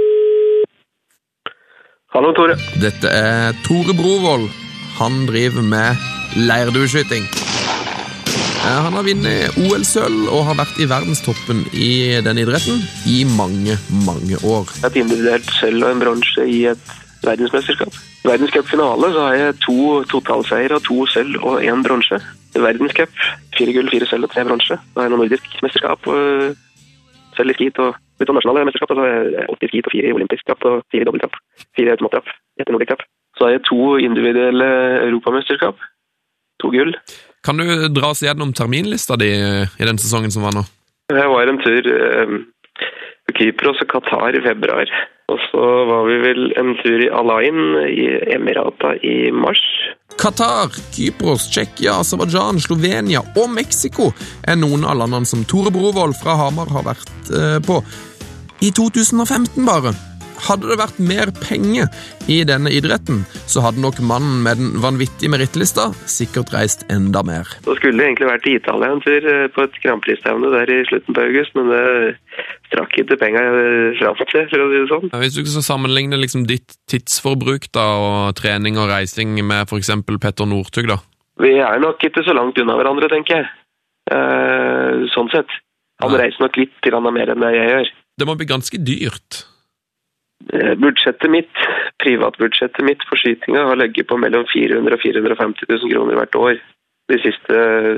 I: Hallo, Tore.
H: Dette er Tore Brovold. Han driver med leirdueskyting. Han har vunnet OL-sølv og har vært i verdenstoppen i den idretten i mange, mange år.
I: Et individuelt sølv og en bronse i et verdensmesterskap. I verdenscupfinale så har jeg 2 totalseier og 2 sølv og 1 bronse. I verdenscup 4 gull, 4 sølv og 3 bronse. Da har jeg noen nordisk mesterskap og sølv i skit og internasjonale mesterskap. Så har jeg 80 skit og 4 i olympisk trapp og 4 i dobbeltrapp. 4 automattrapp etter nordisk trapp. Så har jeg 2 individuelle europamesterskap. 2 gull.
H: Kan du dra oss gjennom terminlista di i den sesongen som var nå?
I: Jeg var en tur på Kypros og Qatar i februar. Og så var vi vel en tur i Al Ain i Emirata i mars.
H: Qatar, Kypros, Tsjekkia, Aserbajdsjan, Slovenia og Mexico er noen av landene som Tore Brovold fra Hamar har vært på. I 2015 bare. Hadde det vært mer penger i denne idretten, så hadde nok mannen med den vanvittige merittlista sikkert reist enda mer.
I: Så skulle det egentlig vært i Italia en tur på et Grand-Prix-stevne der i slutten på august, men det strakk ikke penger frem til, for å si det sånn.
H: Hvis du ikke så sammenligner liksom ditt tidsforbruk da, og trening og reising med for eksempel Petter Northug da?
I: Vi er nok ikke så langt unna hverandre, tenker jeg. Sånn sett. Han reiser nok litt til han mer enn det jeg gjør.
H: Det må bli ganske dyrt.
I: Privatbudsjettet mitt for skytinga har ligget på mellom 400 og 450 000 kroner hvert år de siste,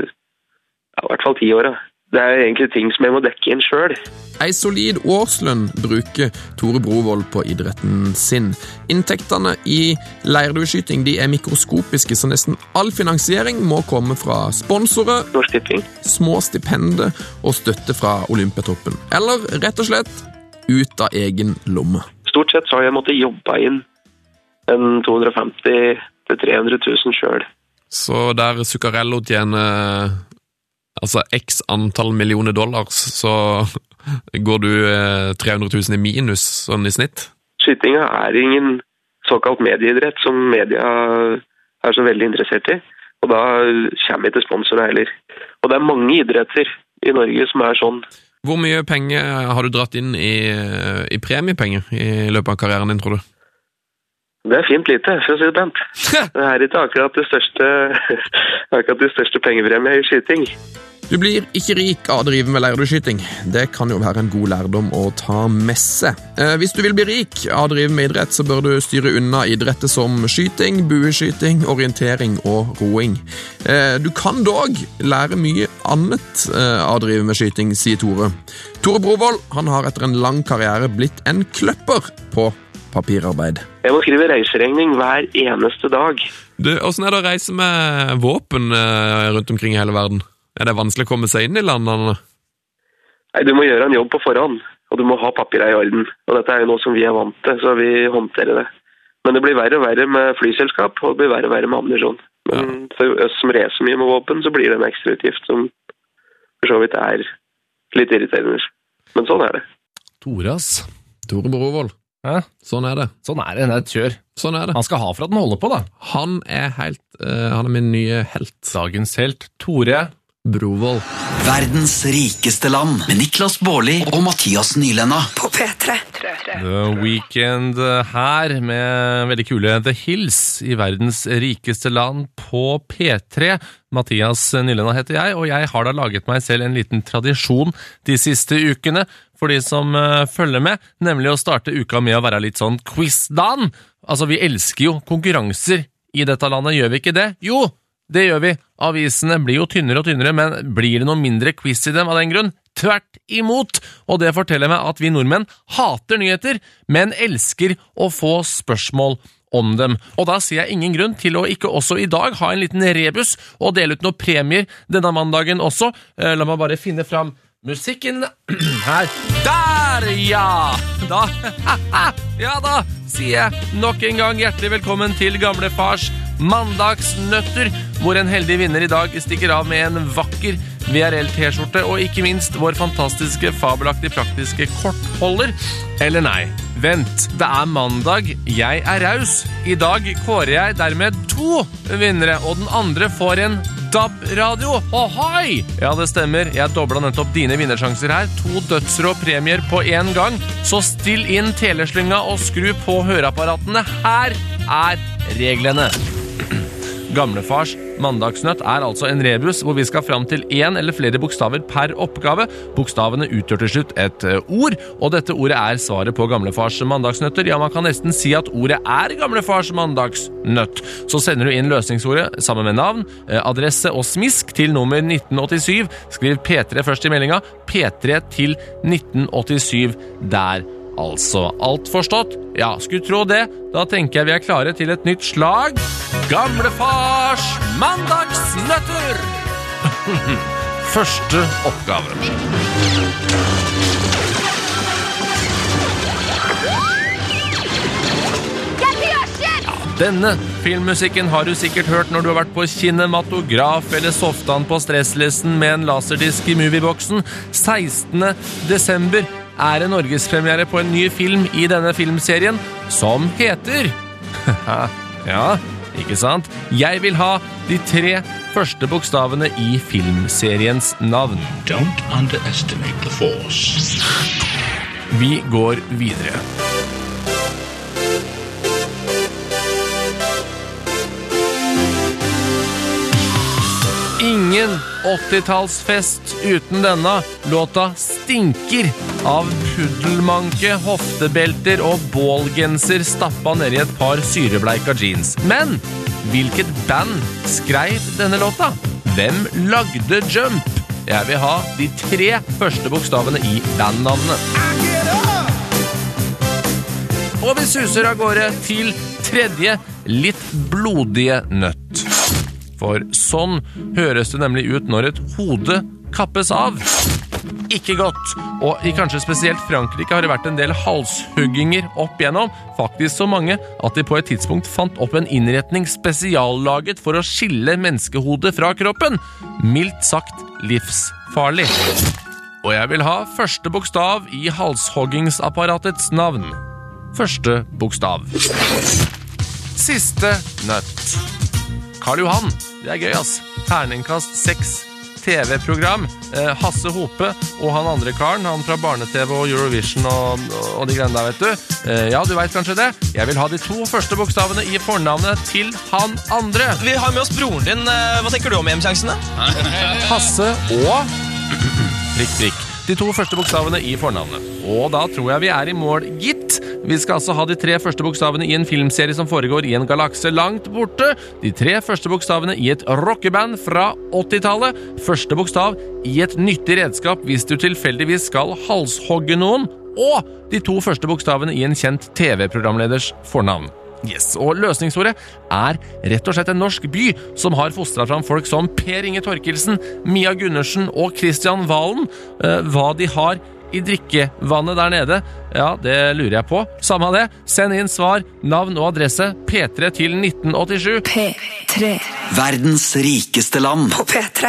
I: i hvert fall 10 årene. Det er egentlig ting som jeg må dekke inn selv.
H: Ei solid årslønn bruker Tore Brovold på idretten sin. Inntektene i leirdueskyting de er mikroskopiske, så nesten all finansiering må komme fra sponsorer,
I: Norsk Tipping,
H: små stipender og støtte fra Olympiatoppen. Eller rett og slett ut av egen lomme.
I: Stort sett så har jeg måttet jobbe inn en 250 til 300 000 selv.
H: Så der Zuccarello tjener altså x antall millioner $, så går du 300 000 i minus sånn i snitt?
I: Skytinga er ingen såkalt medieidrett som media er så veldig interessert i, og da kommer vi til sponsorer heller. Og det er mange idretter i Norge som er sånn.
H: Hvor mye penger har du dratt inn i premiepenger i løpet av karrieren din, tror du?
I: Det er fint lite, for å si det pent. Det er ikke akkurat det største pengepremie i skyting.
H: Du blir ikke rik av å drive med leirdueskyting. Det kan jo være en god lærdom å ta med seg. Hvis du vil bli rik av å drive med idrett, så bør du styre unna idretter som skyting, bueskyting, orientering og roing. Du kan dog lære mye annet av å drive med skyting, sier Tore. Tore Brovold, han har etter en lang karriere blitt en kløpper på papirarbeid.
I: Jeg må skrive reiseregning hver eneste dag.
H: Hvordan er det å reise med våpen rundt omkring i hele verden? Er det vanskelig å komme seg inn i landene?
I: Nei, du må gjøre en jobb på forhånd, og du må ha papirer i orden. Og dette er jo noe som vi er vant til, så vi håndterer det. Men det blir verre og verre med flyselskap, og det blir verre og verre med ammunisjon. Men for oss som reiser mye med våpen, så blir det en ekstra utgift som for så vidt er litt irriterende. Men sånn er det.
B: Tore, ass.
H: Tore Brovold.
B: Hæ?
H: Sånn er det.
B: Sånn er det, det er et kjør.
H: Sånn er det.
B: Han skal ha for at den holder på, da.
H: Han er min nye helt.
B: Dagens helt, Tore
H: Brovold.
A: Verdens rikeste land med Niklas Baarli og Mathias Nylenda
J: på P3.
B: The Weekend her med veldig kule The Hills i verdens rikeste land på P3. Mathias Nylenda heter jeg, og jeg har da laget meg selv en liten tradisjon de siste ukene for de som følger med, nemlig å starte uka med å være litt sånn quiz-dan. Altså, vi elsker jo konkurranser i dette landet, gjør vi ikke det? Jo! Det gjør vi. Avisene blir jo tynnere og tynnere, men blir det noe mindre quiz i dem av den grunn? Tvert imot! Og det forteller meg at vi nordmenn hater nyheter, men elsker å få spørsmål om dem. Og da ser jeg ingen grunn til å ikke også i dag ha en liten rebus og dele ut noen premier denne mandagen også. La meg bare finne fram musikken her. Der, ja! Ja da, sier jeg nok en gang hjertelig velkommen til gamle fars mandagsnøtter, hvor en heldig vinner i dag stikker av med en vakker VRL-t-skjorte, og ikke minst vår fantastiske, fabelaktig praktiske kortholder. Eller nei, vent, det er mandag, jeg er raus. I dag kårer jeg dermed 2 vinnere, og den andre får en DAB-radio. Ohoi! Ja, det stemmer, jeg doblet nettopp dine vinnersjanser her. 2 dødsrå premier på en gang, så still inn teleslynga og skru på høreapparatene. Her er reglene. Gamlefars mandagsnøtt er altså en rebus hvor vi skal fram til en eller flere bokstaver per oppgave. Bokstavene utgjør til slutt et ord, og dette ordet er svaret på Gamlefars mandagsnøtter. Ja, man kan nesten si at ordet er Gamlefars mandagsnøtt. Så sender du inn løsningsordet sammen med navn, adresse og smisk til nummer 1987. Skriv P3 først i meldinga. P3 til 1987 der. Altså, alt forstått? Ja, skulle tro det. Da tenker jeg vi er klare til et nytt slag. Gamlefars mandagsnøtter! Første oppgave. Ja, denne filmmusikken har du sikkert hørt når du har vært på kinematograf eller softan på stresslisten med en laserdisk i movieboksen. 16. desember er det norgespremiere på en ny film i denne filmserien som heter ja, ikke sant? Jeg vil ha de 3 første bokstavene i filmseriens navn.
J: Don't underestimate the force.
B: Vi går videre. Ingen 80-tallsfest uten denne. Låta stinker av puddelmanke, hoftebelter og bålgenser stappa ned i et par syrebleika jeans. Men hvilket band skrev denne låta? Hvem lagde Jump? Jeg vil ha de 3 første bokstavene i bandnavnet. Og vi suser av gårde til tredje, litt blodige nøtt. For sånn høres det nemlig ut når et hode kappes av. Ikke godt, og i kanskje spesielt Frankrike har det vært en del halshugginger opp igjennom, faktisk så mange at de på et tidspunkt fant opp en innretning spesiallaget for å skille menneskehodet fra kroppen. Mildt sagt livsfarlig. Og jeg vil ha første bokstav i halshoggingsapparatets navn. Første bokstav. Siste nøtt. Karl Johan, det er gøy ass. Terningkast 6 TV-program. Hasse Hope og han andre karen, han fra Barne-TV og Eurovision og de greiene der, vet du. Ja, du vet kanskje det. Jeg vil ha de 2 første bokstavene i fornavnet til han andre.
K: Vi har med oss broren din. Hva tenker du om hjemsjansene?
B: Hasse og prikk, prikk. De 2 første bokstavene i fornavnet. Og da tror jeg vi er i mål, gitt. Vi skal altså ha de 3 første bokstavene i en filmserie som foregår i en galakse langt borte. De 3 første bokstavene i et rockeband fra 80-tallet. Første bokstav i et nyttig redskap hvis du tilfeldigvis skal halshogge noen. Og de 2 første bokstavene i en kjent TV-programleders fornavn. Yes, og løsningsordet er rett og slett en norsk by som har fostret fram folk som Per Inge Torkelsen, Mia Gundersen og Kristian Valen. Hva de har i drikkevannet der nede, ja, det lurer jeg på. Samme av det, send inn svar, navn og adresse, P3 til 1987.
A: P3. Verdens rikeste land. På P3.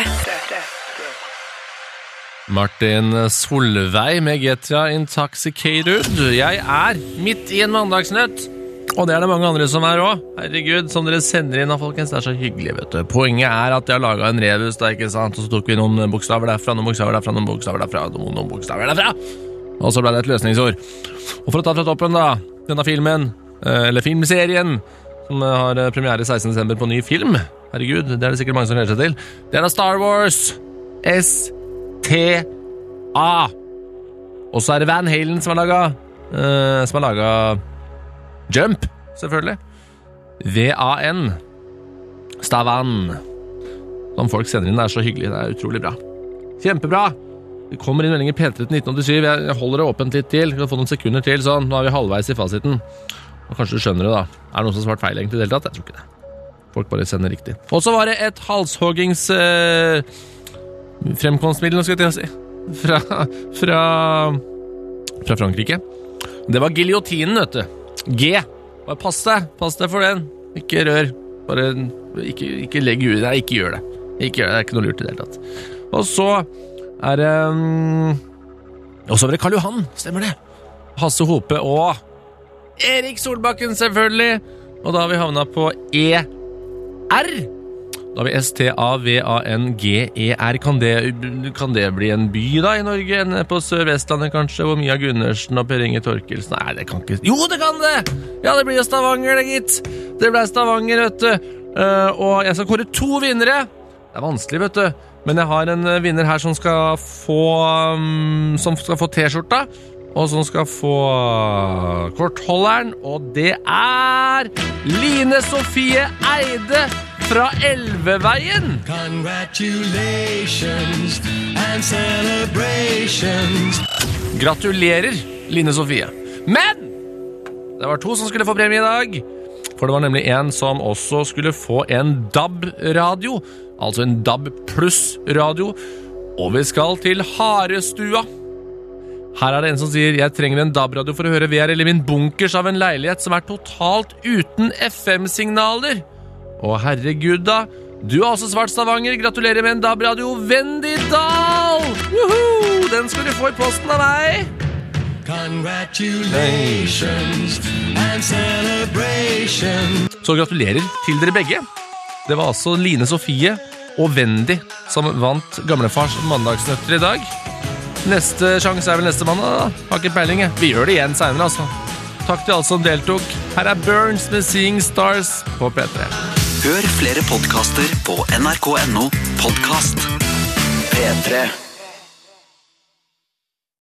B: Martin Solveig med GTA Intoxicated. Jeg er midt i en mandagsnøtt. Og det er det mange andre som er også. Herregud, som dere sender inn av folkens, det er så hyggelig, vet du. Poenget er at jeg har laget en rebus, da, ikke sant? Og så tok vi noen bokstaver derfra, noen bokstaver derfra, noen bokstaver derfra, noen bokstaver derfra. Og så ble det et løsningsord. Og for å ta fra toppen da, denne filmen, eller filmserien, som har premiere 16. desember på ny film. Herregud, det er det sikkert mange som gleder seg til. Det er da Star Wars S-T-A. Og så er det Van Halen som har laget Jump, selvfølgelig. V-A-N. Stavan. Som folk sender inn, det er så hyggelig. Det er utrolig bra. Kjempebra. Det kommer inn meldinger P3 til 1987. Jeg holder det åpent litt til. Vi kan få noen sekunder til, sånn. Nå er vi halvveis i fasiten. Og kanskje du skjønner det da. Er det noen som har svart feil egentlig i det hele tatt? Jeg tror ikke det. Folk bare sender riktig. Og så var det et halshoggings fremkomstmiddel, skal jeg si. Fra Frankrike. Det var giljotinen, vet du. G. Bare pass deg for den. Ikke rør. Bare ikke legg ut. Nei, ikke gjør det. Ikke gjør det. Det er ikke noe lurt i det hele tatt. Og så er det og så var det Karl Johan. Stemmer det? Hasse Hope og Erik Solbakken, selvfølgelig. Og da har vi havnet på E-R. Da har vi S-T-A-V-A-N-G-E-R. Kan det bli en by da i Norge? På Sør-Vestlandet kanskje, hvor Mia Gundersen og Per Inge Torkelsen. Nei, det kan ikke. Jo, det kan det! Ja, det blir jo Stavanger, det gitt. Det ble Stavanger, vet du. og jeg skal kåre 2 vinnere. Det vanskelig, vet du. Men jeg har en vinner her som skal få T-skjorta, og som skal få kortholderen, og det Line Sofie Eide fra Elveveien. Congratulations and celebrations. Gratulerer, Line Sofie. Men det var 2 som skulle få premie i dag, for det var nemlig en som også skulle få en DAB-radio, altså en DAB pluss radio, og vi skal til Harestua. Her det en som sier, jeg trenger en DAB-radio for å høre VR eller min bunkers av en leilighet som totalt uten FM-signaler. Å herregud da, du har også svart Stavanger, gratulerer med en DAB-radio, Vendidal! Woohoo! Den skal du få i posten av meg. Congratulations and celebrations. Så gratulerer til dere begge. Det var altså Line Sofie og Vendi som vant gamlefars mandagsnøtter i dag. Neste sjanse vel neste mandag da. Har ikke peiling. Vi gjør det igjen senere altså. Takk til alle som deltok. Her Burns med Seeing Stars på P3.
A: Hør flere podcaster på nrk.no podcast. P3.